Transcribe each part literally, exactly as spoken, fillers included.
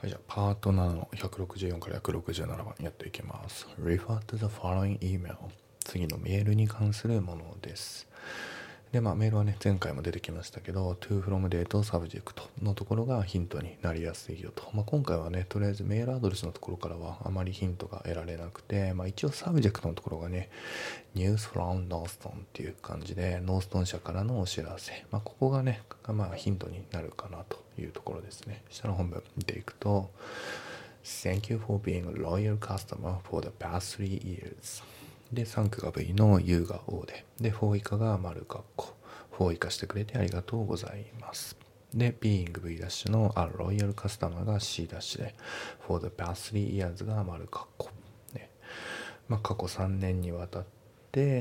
はい、じゃあパートななのひゃくろくじゅうよんからひゃくろくじゅうななばんやっていきます。Refer to the following email。次のメールに関するものです。で、まあメールはね、前回も出てきましたけど、to from date subject のところがヒントになりやすいよと。まあ今回はね、とりあえずメールアドレスのところからはあまりヒントが得られなくて、まあ一応サブジェクトのところがね、News from Northton っていう感じで、ノーストン社からのお知らせ。まあここがね、まあヒントになるかなというところですね。下の本文見ていくと、Thank you for being a loyal customer for the past three years. で、サンクが V の U が O で、で、フォー以下が丸括弧。フォー以下してくれてありがとうございます。で、being V ダッシュの A loyal customer が C ダッシュで、for the past three years が丸括弧。ね。まあ、過去さんねんにわたって、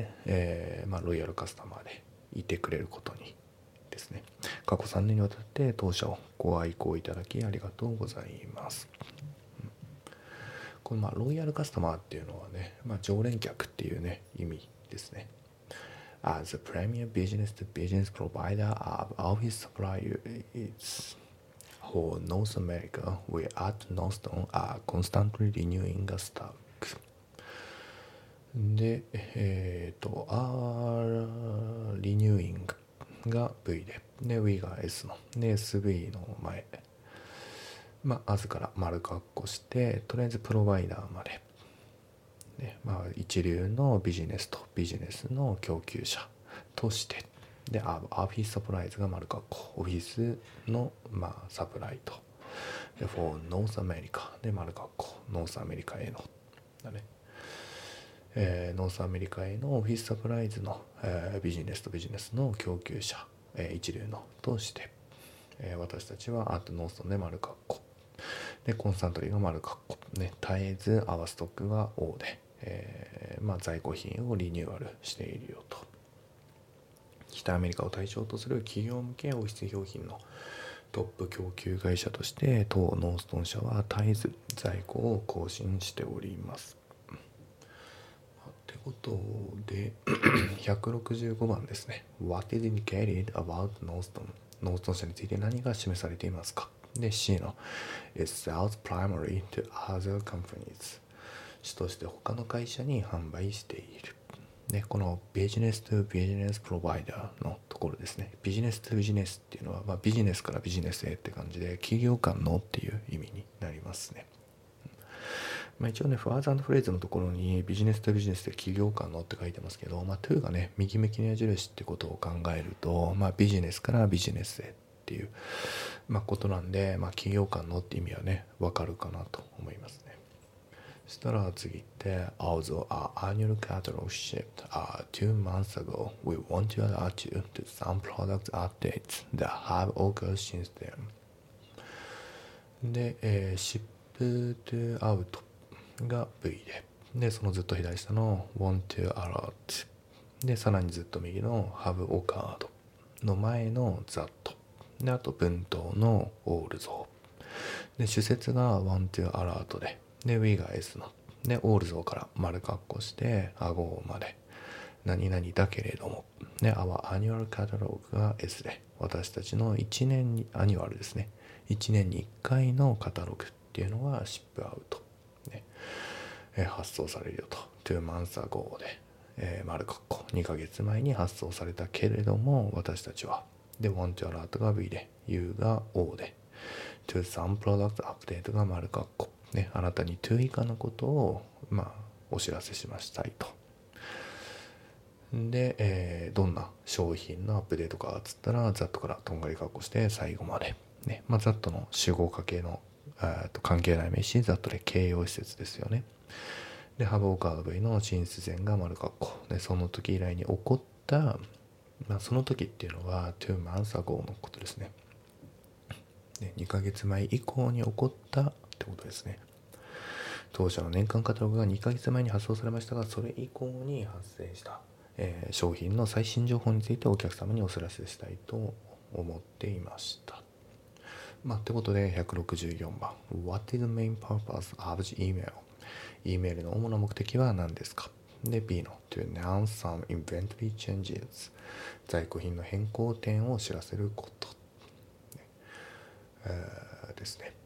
えー、まあ、ロイヤルカスタマーでいてくれることにですね。過去さんねんにわたって当社をご愛顧いただきありがとうございます。このまあロイヤルカスタマーっていうのはね、まあ、常連客っていうね意味ですね。As a premier business to business provider of office supplies for North America, we at Northstone are constantly renewing the stock. で、えっ、ー、と、R、リニューイングが V で、で、We が S の、で、エスブイ の前。まあ、as から丸括弧して、とりあえずプロバイダーまで。ね、まあ、一流のビジネスとビジネスの供給者として。で、オフィスサプライズが丸括弧。オフィスの、まあ、サプライと。で、for North America で丸括弧。ノースアメリカへの。だね。えー、ノースアメリカへのオフィスサプライズの、えー、ビジネスとビジネスの供給者、えー、一流のとして、えー、私たちはアートノーストンで丸括弧でコンスタントリーが丸括弧ね、絶えずアワストックが O で、えーまあ、在庫品をリニューアルしているよと。北アメリカを対象とする企業向けオフィス用品のトップ供給会社として当ノーストン社は絶えず在庫を更新しております。ってことでひゃくろくじゅうごばんですね。What is indicated about Northstone? ノーストン社について何が示されていますか。で C の It sells primarily to other companies 主として他の会社に販売している。でこのビジネスとビジネスプロバイダーのところですね。ビジネスとビジネスっていうのは、まあ、ビジネスからビジネスへって感じで企業間のっていう意味になりますね。まあ、一応ね、ファーザーフレーズのところにビジネスとビジネスで企業間のって書いてますけど、まあ、トゥがね、右向きの矢印ってことを考えると、まあ、ビジネスからビジネスへっていう、まあ、ことなんで、まあ、企業間のって意味はね、わかるかなと思いますね。そしたら次って、Although our annual catalog shipped uh, two months ago, we want to alert you to some product updates that have occurred since then. で、えー、ship to outが V で、で、そのずっと左下の want to alert で、さらにずっと右の have occurred の前の that で、あと文頭の also で、主節が want to alert で、で、we が S ので、also から丸括弧して顎まで何々だけれどもで、our annual catalog が S で、私たちのいちねんにアニュアルですね、いちねんにいっかいのカタログっていうのがシップアウト、ね、えー、発送されるよと two months ago で、えー、丸括弧にかげつまえに発送されたけれども私たちはで want to alert が V で U が O で to some product update が丸括弧ね、あなたに to 以下のことをまあお知らせしましたいと。で、えー、どんな商品のアップデートかっつったら that からとんがり括弧して最後までね、まあ that の主語化系のと関係ない名詞 that で形容施設ですよね。で、ハブオカー V の進出前が丸括弧で、その時以来に起こった、まあ、その時っていうのは two months ago のことですね。で、にかげつまえ以降に起こったってことですね。当社の年間カタログがにかげつまえに発送されましたが、それ以降に発生した、えー、商品の最新情報についてお客様にお知らせしたいと思っていました。まあ、ってことでひゃくろくじゅうよんばん What is the main purpose of the email? E メールの主な目的は何ですか。で B の To announce some inventory changes 在庫品の変更点を知らせること、ねえー、ですね。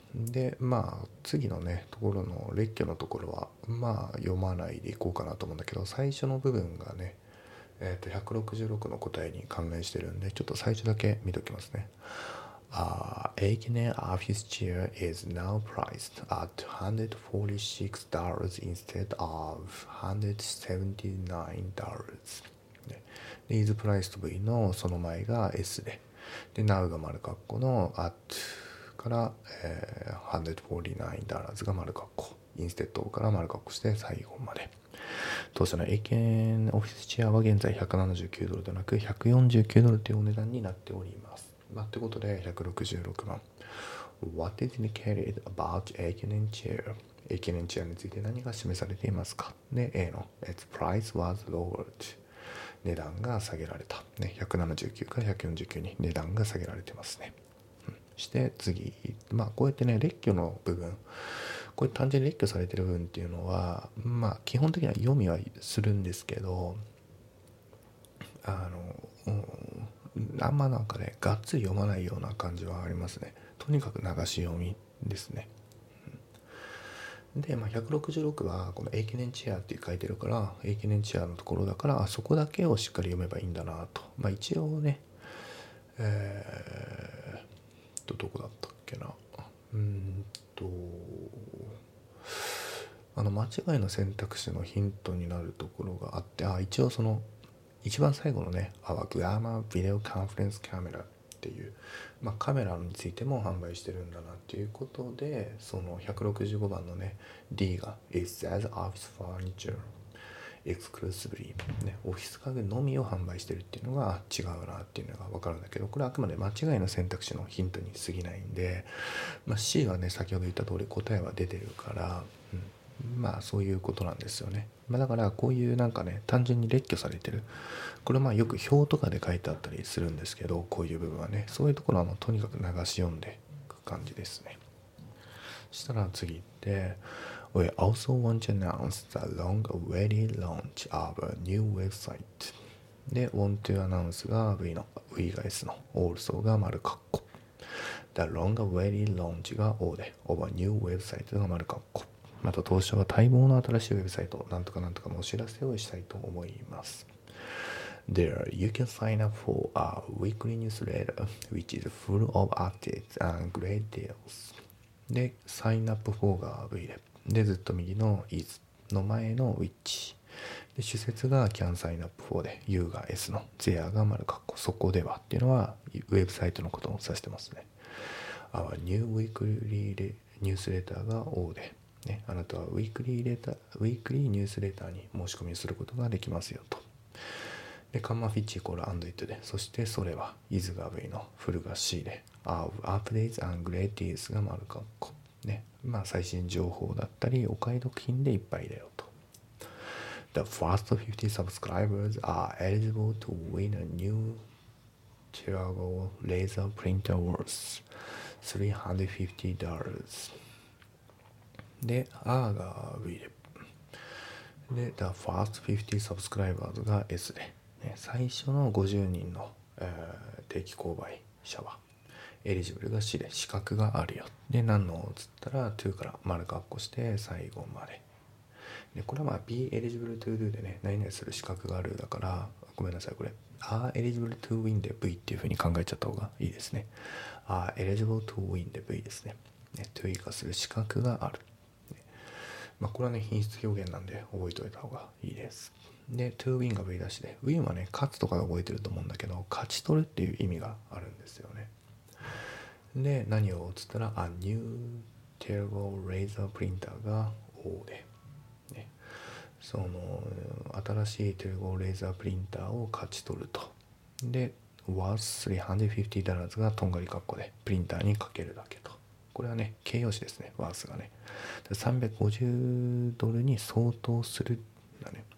でまあ次のねところの列挙のところはまあ読まないでいこうかなと思うんだけど、最初の部分がねえー、とひゃくろくじゅうろくの答えに関連してるんで、ちょっと最初だけ見ときますね。Uh, Aikinen office chair is now priced at one hundred forty-six dollars instead of one hundred seventy-nine dollars、ね、で is priced V のその前が S で、で now が丸括弧の at から、えー、one hundred forty-nine dollars が丸括弧、instead から丸括弧して最後まで。当社の英検オフィスチェアは現在ひゃくななじゅうきゅうドルでなくひゃくよんじゅうきゅうドルというお値段になっております。まあ、ということでひゃくろくじゅうろくばん What is indicated about Aikinen chair? 英検チェアについて何が示されていますか。で A の Its price was lowered、 値段が下げられた、ね、ひゃくななじゅうきゅうからひゃくよんじゅうきゅうに値段が下げられてますね。うん、して次、まあこうやってね列挙の部分、これ単純に列挙されてる部分っていうのはまあ基本的には読みはするんですけど、あの、うん、あんまなんかねがっつり読まないような感じはありますね。とにかく流し読みですね。うん、で、まあ、ひゃくろくじゅうろくはこの英記念チェアって書いてるから英記念チェアのところだからそこだけをしっかり読めばいいんだなと。まあ一応ねえー、とどこだったっけな、うんとあの間違いの選択肢のヒントになるところがあって、あ一応その一番最後のね Our Glamour Video Conference Camera っていう、まあ、カメラについても販売してるんだなっていうことで、そのひゃくろくじゅうごばんのね D が It says Office Furniture Exclusively、ね、オフィス家具のみを販売してるっていうのが違うなっていうのが分かるんだけど、これはあくまで間違いの選択肢のヒントに過ぎないんで、まあ、C はね先ほど言った通り答えは出てるから、うんまあそういうことなんですよね。まあ、だからこういうなんかね単純に列挙されてる、これまあよく表とかで書いてあったりするんですけど、こういう部分はねそういうところはもうとにかく流し読んでいく感じですね。そしたら次って We also want to announce the long-awaited launch of a new website で want to announce が V の V が S の also が丸括弧、The long-awaited launch が O で of a new website が丸括弧。また当社は待望の新しいウェブサイトなんとかなんとかのお知らせをしたいと思います。There you can sign up for a weekly newsletter which is full of updates and great deals で sign up for が V で、でずっと右の is の前の which で主説が can sign up for で you が S の there が丸括弧そこではっていうのはウェブサイトのことを指してますね。Our new weekly newsletter が O で、ね、あなたはウィークリーレター、ウィークリーニュースレターに申し込みすることができますよと。で、カンマフィッチイコール and it で、そしてそれは is が V のフルが C で、of updates and great deals が丸括弧。ね、まあ最新情報だったりお買い得品でいっぱいだよと。The first fifty subscribers are eligible to win a new Terago laser printer worth three hundred fifty dollarsで、R が V で、で、The first fifty subscribers が S で、ね、最初のごじゅうにんの、えー、定期購買者は、エリジブルが C で、資格があるよ。で、何のつったら to から丸括弧して最後まで。で、これはまあ be eligible to do でね、何々する資格があるだから、ごめんなさい、これ、are eligible to win で V っていう風に考えちゃった方がいいですね。are eligible to win で V ですね。ね to 以下する資格がある。まあ、これはね品質表現なんで覚えておいた方がいいです。で to win が V 出しで win はね勝つとかで覚えてると思うんだけど勝ち取るっていう意味があるんですよね。で何をつったら A new Turbo Laser Printer が O で、ね、その新しい Turbo Laser Printer を勝ち取ると。で worth three hundred fifty dollars がとんがり括弧でプリンターにかけるだけと。これはね形容詞ですね。ワースがねさんびゃくごじゅうドルに相当するだね。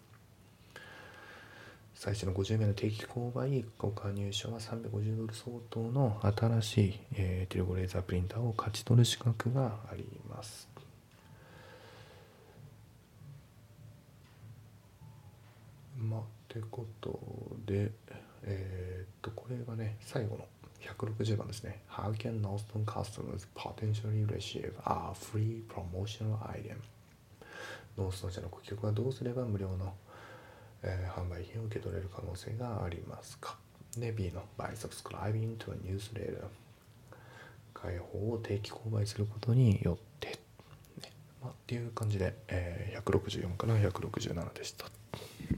最初のごじゅうめいの定期購買ご加入者はさんびゃくごじゅうドル相当の新しい、えー、テルゴレーザープリンターを勝ち取る資格があります。まあってことでえー、っとこれがね最後のひゃくろくじゅうばんですね。How can Noston customers potentially receive a free promotional item? ノーストン社の顧客はどうすれば無料の、えー販売品を受け取れる可能性がありますか。で B の By subscribing to a newsletter、 開放を定期購買することによって、ねまあ、っていう感じで、えーひゃくろくじゅうよんからひゃくろくじゅうななでした。